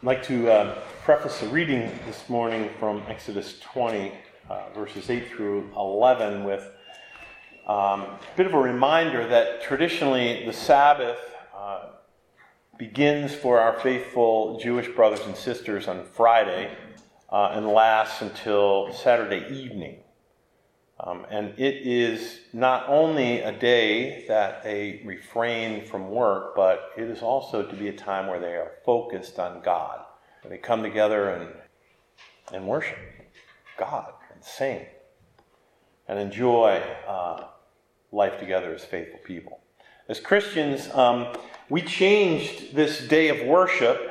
I'd like to preface the reading this morning from Exodus 20, verses 8 through 11, with a bit of a reminder that traditionally the Sabbath begins for our faithful Jewish brothers and sisters on Friday and lasts until Saturday evening. And it is not only a day that they refrain from work, but it is also to be a time where they are focused on God. They come together and worship God and sing and enjoy life together as faithful people. As Christians, we changed this day of worship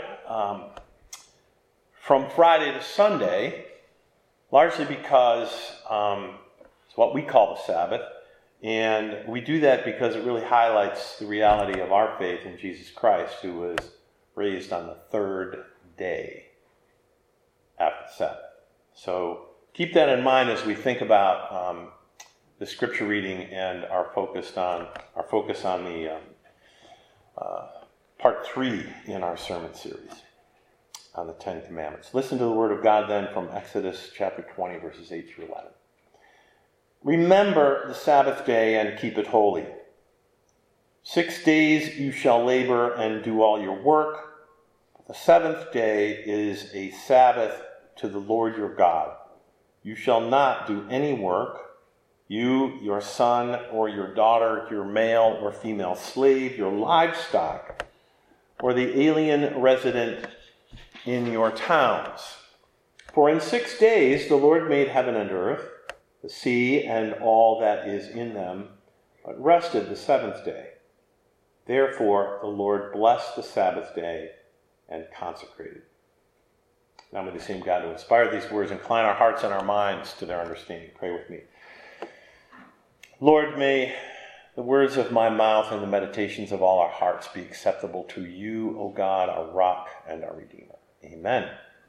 from Friday to Sunday, largely because it's what we call the Sabbath, and we do that because it really highlights the reality of our faith in Jesus Christ, who was raised on the third day after the Sabbath. So keep that in mind as we think about the scripture reading and our focus on the part 3 in our sermon series on the Ten Commandments. Listen to the word of God then from Exodus chapter 20, verses 8 through 11. Remember the Sabbath day and keep it holy. 6 days you shall labor and do all your work. The seventh day is a Sabbath to the Lord your God. You shall not do any work, you, your son or your daughter, your male or female slave, your livestock, or the alien resident in your towns. For in 6 days the Lord made heaven and earth, the sea and all that is in them, but rested the seventh day. Therefore the Lord blessed the Sabbath day and consecrated. Now may the same God who inspired these words incline our hearts and our minds to their understanding. Pray with me. Lord, may the words of my mouth and the meditations of all our hearts be acceptable to you, O God, our rock and our redeemer. Amen.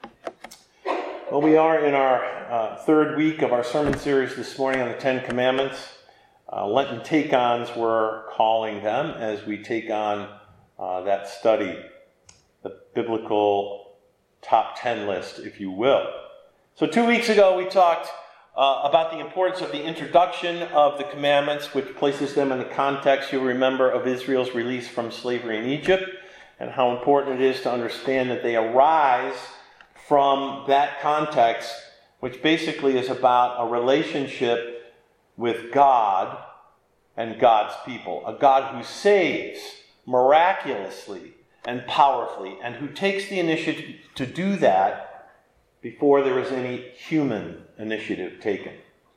Well, we are in our third week of our sermon series this morning on the Ten Commandments. Lenten take-ons, we're calling them, as we take on that study, the biblical top 10 list, if you will. So 2 weeks ago, we talked about the importance of the introduction of the commandments, which places them in the context, you'll remember, of Israel's release from slavery in Egypt, and how important it is to understand that they arise from that context, which basically is about a relationship with God and God's people. A God who saves miraculously and powerfully, and who takes the initiative to do that before there is any human initiative taken.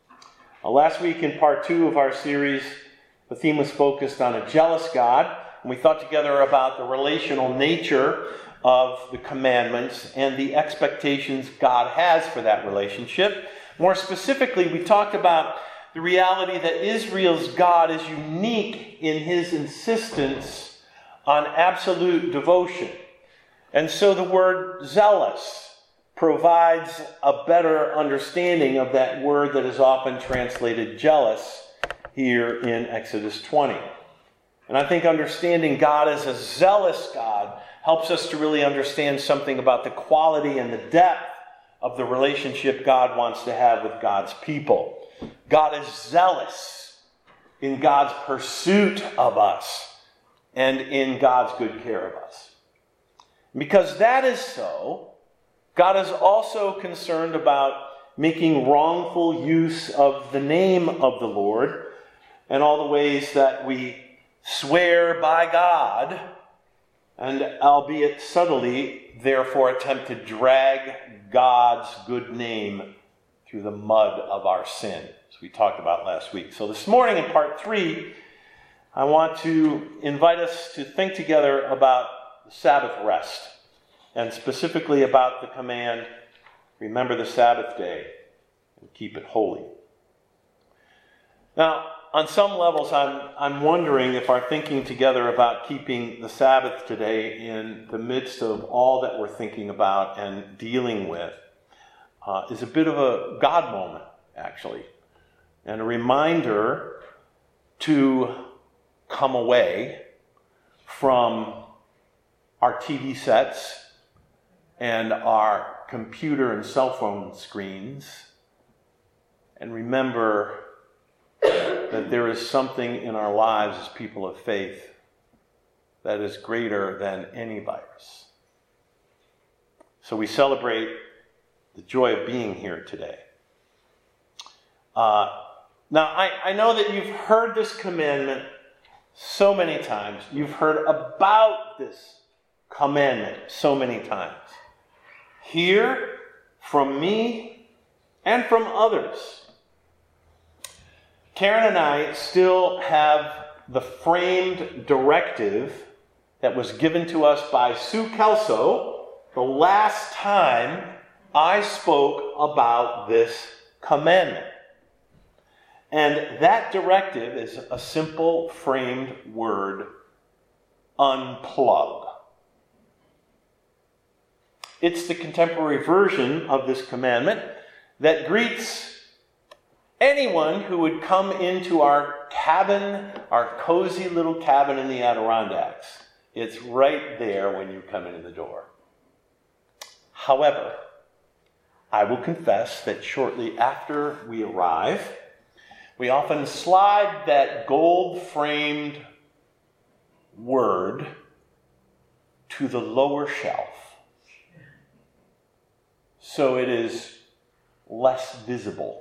Last week in part 2 of our series, the theme was focused on a jealous God, and we thought together about the relational nature of the commandments and the expectations God has for that relationship. More specifically, we talked about the reality that Israel's God is unique in his insistence on absolute devotion. And so the word zealous provides a better understanding of that word that is often translated jealous here in Exodus 20. And I think understanding God as a zealous God helps us to really understand something about the quality and the depth of the relationship God wants to have with God's people. God is zealous in God's pursuit of us and in God's good care of us. Because that is so, God is also concerned about making wrongful use of the name of the Lord and all the ways that we swear by God, and albeit subtly, therefore attempt to drag God's good name through the mud of our sin, as we talked about last week. So this morning in part 3, I want to invite us to think together about the Sabbath rest, and specifically about the command, remember the Sabbath day and keep it holy. Now, on some levels, I'm wondering if our thinking together about keeping the Sabbath today in the midst of all that we're thinking about and dealing with is a bit of a God moment, actually, and a reminder to come away from our TV sets and our computer and cell phone screens, and remember that there is something in our lives as people of faith that is greater than any virus. So we celebrate the joy of being here today. Now, I know that you've heard this commandment so many times. You've heard about this commandment so many times. Hear from me and from others. Karen and I still have the framed directive that was given to us by Sue Kelso the last time I spoke about this commandment. And that directive is a simple framed word: unplug. It's the contemporary version of this commandment that greets anyone who would come into our cabin, our cozy little cabin in the Adirondacks. It's right there when you come in the door. However, I will confess that shortly after we arrive, we often slide that gold-framed word to the lower shelf, so it is less visible,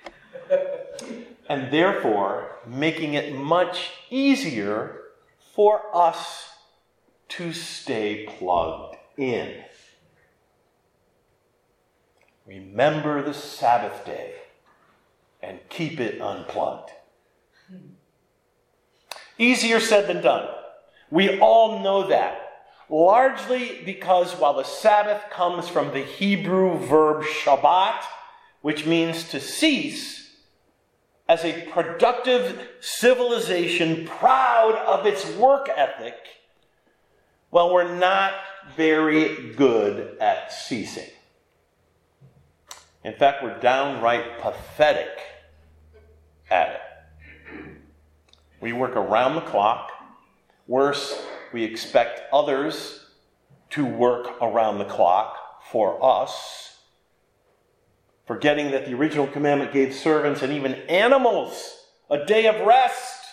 and therefore making it much easier for us to stay plugged in. Remember the Sabbath day and keep it unplugged. Easier said than done. We all know that, largely because while the Sabbath comes from the Hebrew verb Shabbat, which means to cease, as a productive civilization proud of its work ethic, well, we're not very good at ceasing. In fact, we're downright pathetic at it. We work around the clock. Worse, we expect others to work around the clock for us, forgetting that the original commandment gave servants and even animals a day of rest.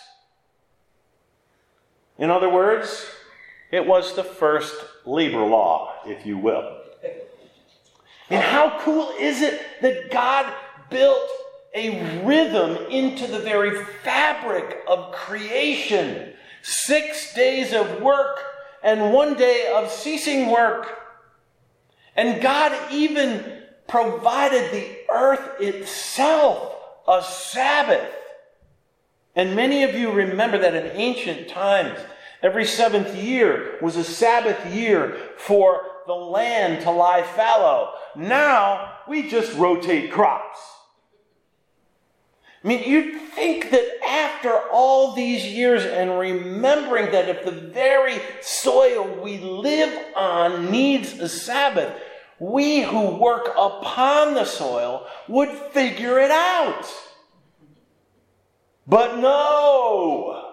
In other words, it was the first labor law, if you will. And how cool is it that God built a rhythm into the very fabric of creation? 6 days of work and 1 day of ceasing work. And God even provided the earth itself a Sabbath. And many of you remember that in ancient times, every 7th year was a Sabbath year for the land to lie fallow. Now, we just rotate crops. I mean, you'd think that after all these years and remembering that if the very soil we live on needs a Sabbath, we who work upon the soil would figure it out. But no!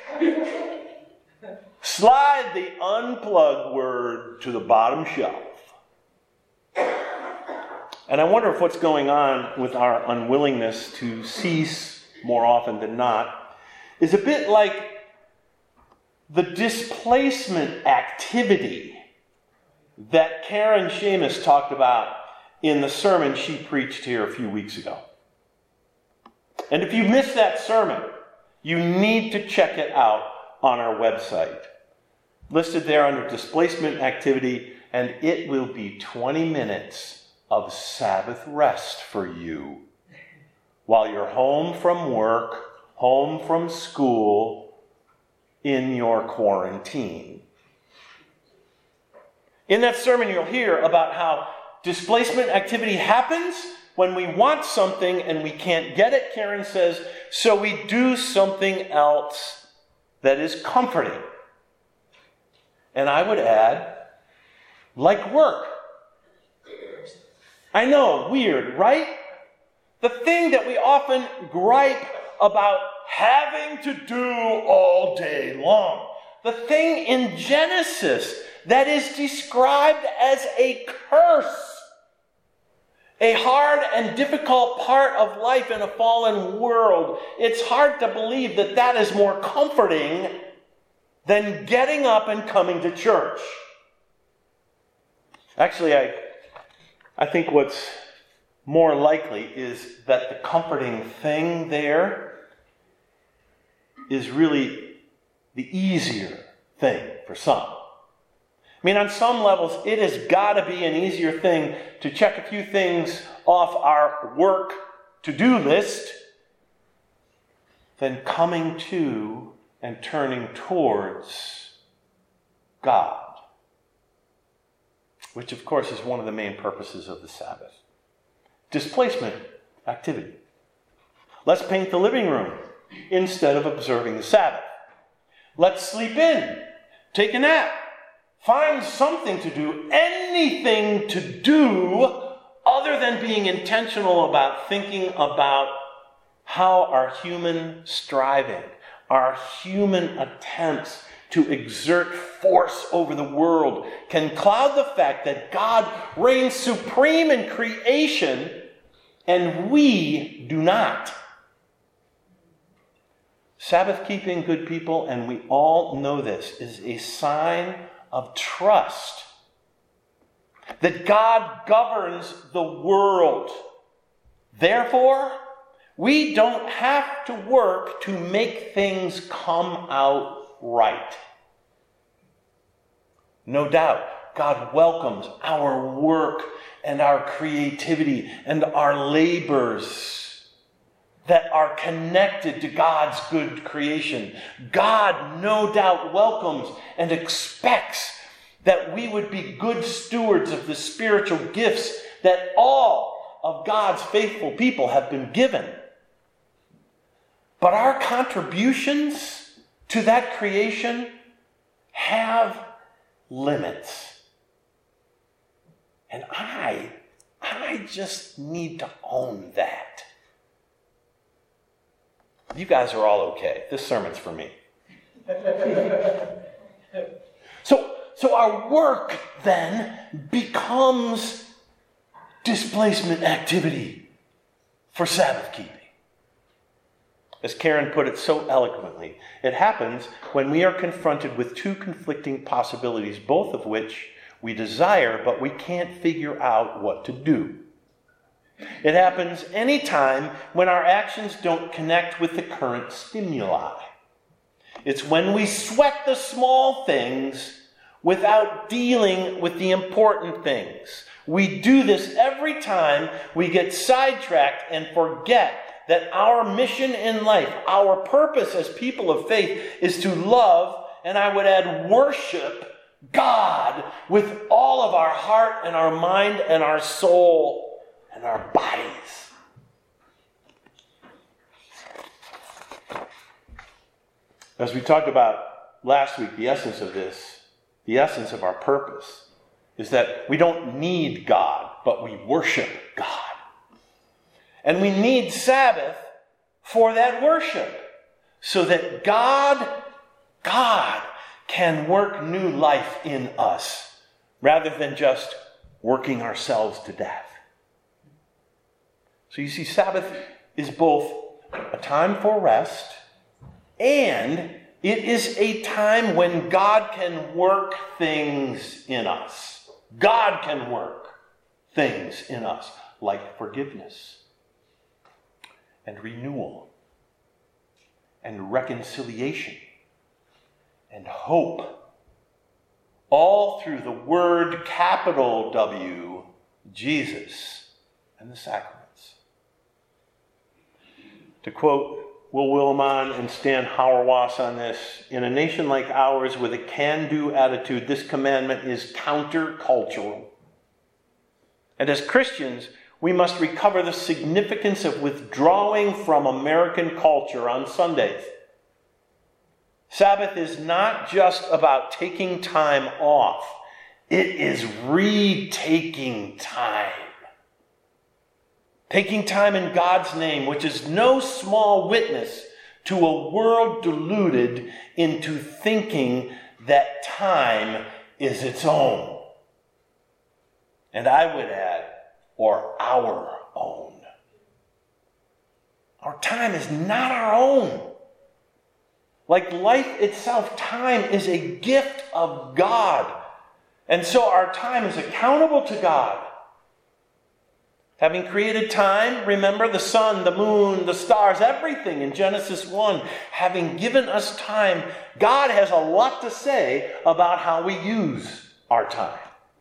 Slide the unplugged word to the bottom shelf. And I wonder if what's going on with our unwillingness to cease more often than not is a bit like the displacement activity that Karen Seamus talked about in the sermon she preached here a few weeks ago. And if you missed that sermon, you need to check it out on our website. Listed there under displacement activity, and it will be 20 minutes of Sabbath rest for you while you're home from work, home from school, in your quarantine. In that sermon, you'll hear about how displacement activity happens when we want something and we can't get it, Karen says, so we do something else that is comforting. And I would add, like work. I know, weird, right? The thing that we often gripe about having to do all day long. The thing in Genesis that is described as a curse. A hard and difficult part of life in a fallen world. It's hard to believe that that is more comforting than getting up and coming to church. Actually, I think what's more likely is that the comforting thing there is really the easier thing for some. I mean, on some levels, it has got to be an easier thing to check a few things off our work to-do list than coming to and turning towards God, which, of course, is one of the main purposes of the Sabbath. Displacement activity. Let's paint the living room instead of observing the Sabbath. Let's sleep in, take a nap, find something to do, anything to do other than being intentional about thinking about how our human striving, our human attempts to exert force over the world can cloud the fact that God reigns supreme in creation and we do not. Sabbath keeping, good people, and we all know this, is a sign of trust that God governs the world. Therefore, we don't have to work to make things come out right. No doubt, God welcomes our work and our creativity and our labors that are connected to God's good creation. God, no doubt, welcomes and expects that we would be good stewards of the spiritual gifts that all of God's faithful people have been given. But our contributions to that creation have limits. And I just need to own that. You guys are all okay. This sermon's for me. So our work then becomes displacement activity for Sabbath keeping. As Karen put it so eloquently, it happens when we are confronted with two conflicting possibilities, both of which we desire, but we can't figure out what to do. It happens anytime when our actions don't connect with the current stimuli. It's when we sweat the small things without dealing with the important things. We do this every time we get sidetracked and forget that our mission in life, our purpose as people of faith, is to love, and I would add worship, God with all of our heart and our mind and our soul and our bodies. As we talked about last week, the essence of this, the essence of our purpose, is that we don't need God, but we worship God. And we need Sabbath for that worship, so that God can work new life in us, rather than just working ourselves to death. So you see, Sabbath is both a time for rest, and it is a time when God can work things in us. God can work things in us, like forgiveness and renewal and reconciliation and hope, all through the word capital W, Jesus, and the sacraments. To quote Will Willimon and Stan Hauerwas on this, in a nation like ours with a can-do attitude, this commandment is countercultural. And as Christians, we must recover the significance of withdrawing from American culture on Sundays. Sabbath is not just about taking time off. It is retaking time. Taking time in God's name, which is no small witness to a world deluded into thinking that time is its own. And I would add, or our own. Our time is not our own. Like life itself, time is a gift of God. And so our time is accountable to God. Having created time, remember the sun, the moon, the stars, everything in Genesis 1. Having given us time, God has a lot to say about how we use our time.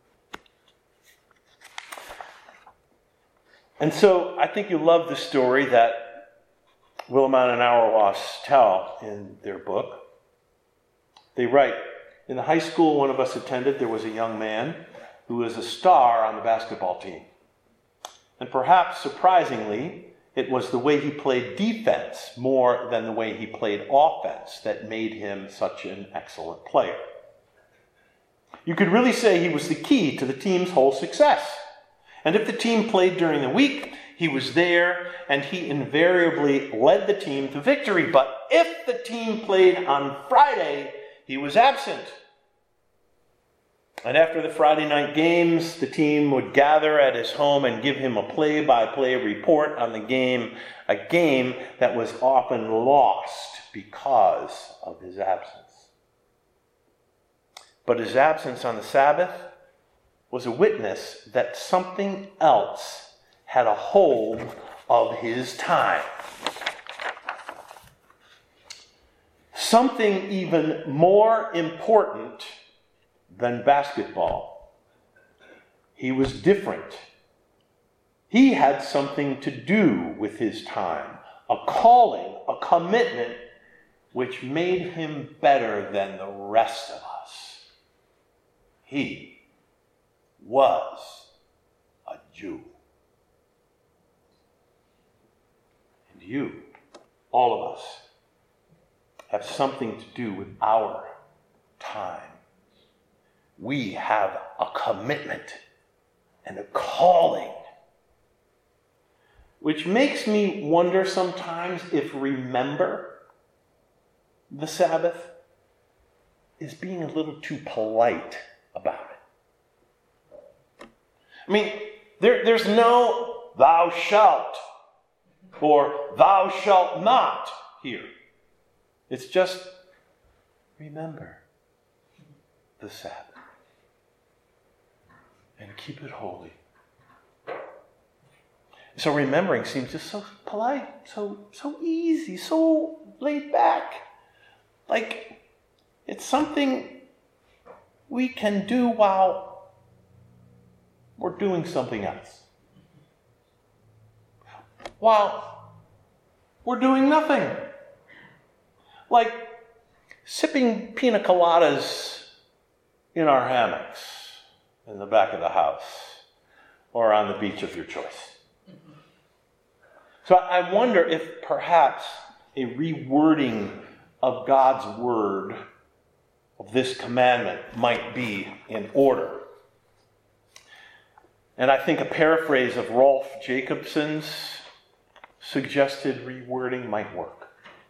And so I think you love the story that Willimon and Auerbach tell in their book. They write, in the high school one of us attended, there was a young man who was a star on the basketball team. And perhaps surprisingly, it was the way he played defense more than the way he played offense that made him such an excellent player. You could really say he was the key to the team's whole success. And if the team played during the week, he was there and he invariably led the team to victory. But if the team played on Friday, he was absent. And after the Friday night games, the team would gather at his home and give him a play-by-play report on the game, a game that was often lost because of his absence. But his absence on the Sabbath was a witness that something else had a hold of his time. Something even more important than basketball. He was different. He had something to do with his time, a calling, a commitment, which made him better than the rest of us. He was a Jew. And you, all of us, have something to do with our time. We have a commitment and a calling, which makes me wonder sometimes if remember the Sabbath is being a little too polite about it. I mean, there's no thou shalt or thou shalt not here. It's just remember the Sabbath and keep it holy. So remembering seems just so polite, so easy, so laid back. Like it's something we can do while we're doing something else. While we're doing nothing. Like sipping pina coladas in our hammocks in the back of the house or on the beach of your choice. So I wonder if perhaps a rewording of God's word, of this commandment, might be in order. And I think a paraphrase of Rolf Jacobson's suggested rewording might work.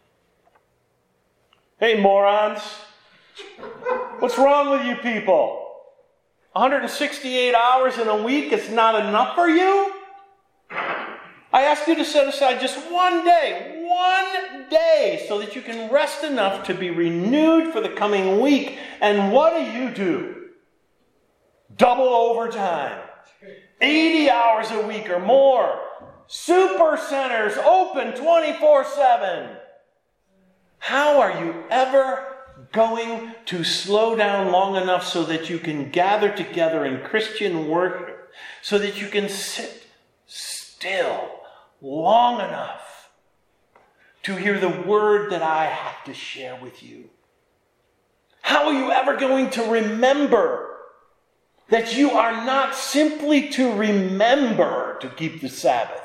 Hey, morons! What's wrong with you people? 168 hours in a week is not enough for you? I ask you to set aside just one day, so that you can rest enough to be renewed for the coming week. And what do? Double overtime. 80 hours a week or more. Super centers open 24/7. How are you ever going to slow down long enough so that you can gather together in Christian worship, so that you can sit still long enough to hear the word that I have to share with you? How are you ever going to remember that you are not simply to remember to keep the Sabbath,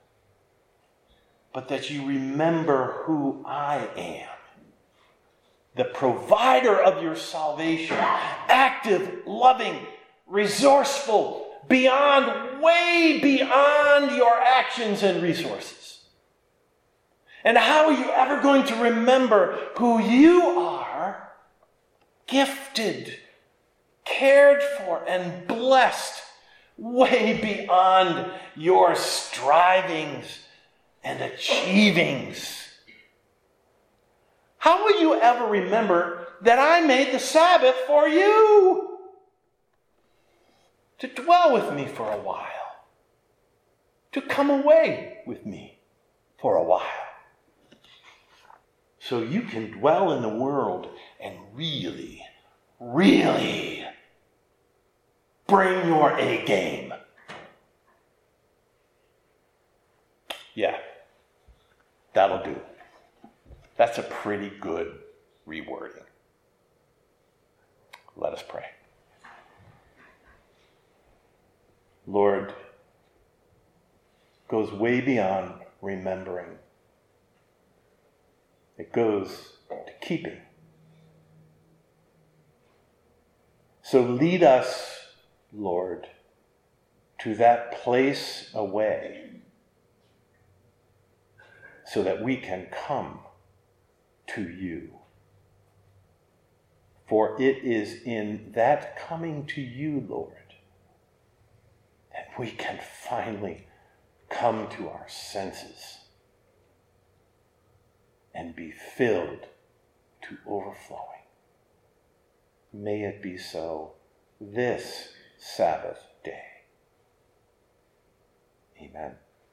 but that you remember who I am? The provider of your salvation, active, loving, resourceful, way beyond your actions and resources. And how are you ever going to remember who you are? Gifted, cared for, and blessed way beyond your strivings and achievings. How will you ever remember that I made the Sabbath for you? To dwell with me for a while. To come away with me for a while. So you can dwell in the world and really, really bring your A game. Yeah, that'll do. That's a pretty good rewording. Let us pray. Lord, goes way beyond remembering. It goes to keeping. So lead us, Lord, to that place away so that we can come to you. For it is in that coming to you, Lord, that we can finally come to our senses and be filled to overflowing. May it be so this Sabbath day. Amen.